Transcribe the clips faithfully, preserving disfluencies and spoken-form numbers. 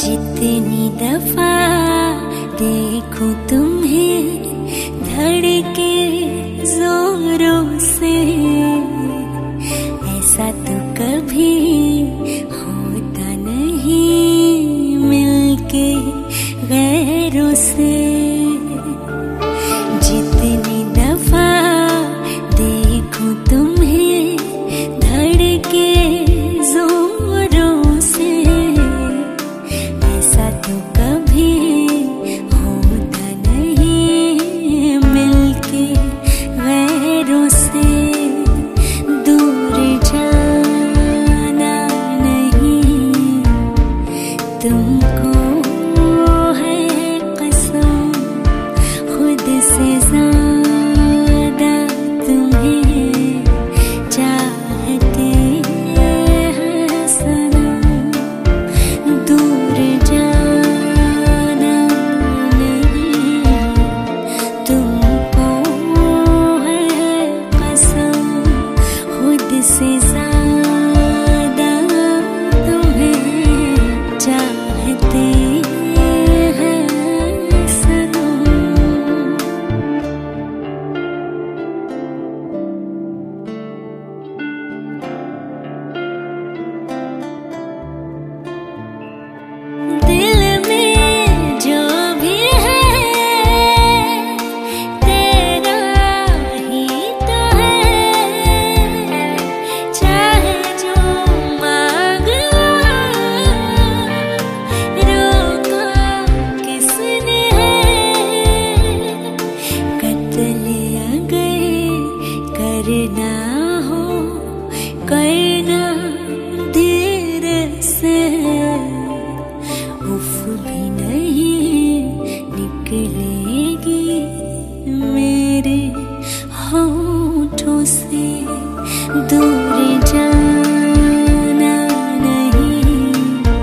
जितनी दफा देखूं तुम्हें धड़के जोरों से, ऐसा तो कभी होता नहीं मिलके गैरों से। जितनी दफा देखूं तुम्हें धड़के जोरों से, ऐसा तो कभी होता नहीं मिलके गैरों से। दूर जाना नहीं तुमको है कसम, खुद से ज्यादा तुम्हें चाहते हैं सनम। दूर जाना नहीं तुमको है कसम, खुद से ज्यादा तुम्हें चाहते हैं सनम। दिल में जो भी है तेरा ही तो है, चाहे जो मांग लो रोका किसने है। कत्ल अगर करना हो करना धीर से, उफ भी नहीं निकलेगी मेरे होठों से। दूर जाना नहीं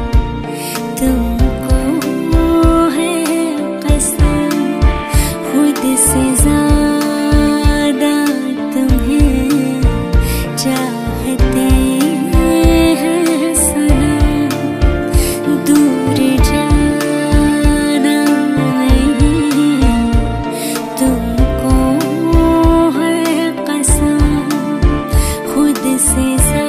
तुमको है कसम, खुद से ज्यादा तुम्हें चाहते हैं सनम। दूर जाना नहीं तुमको है कसम, खुद से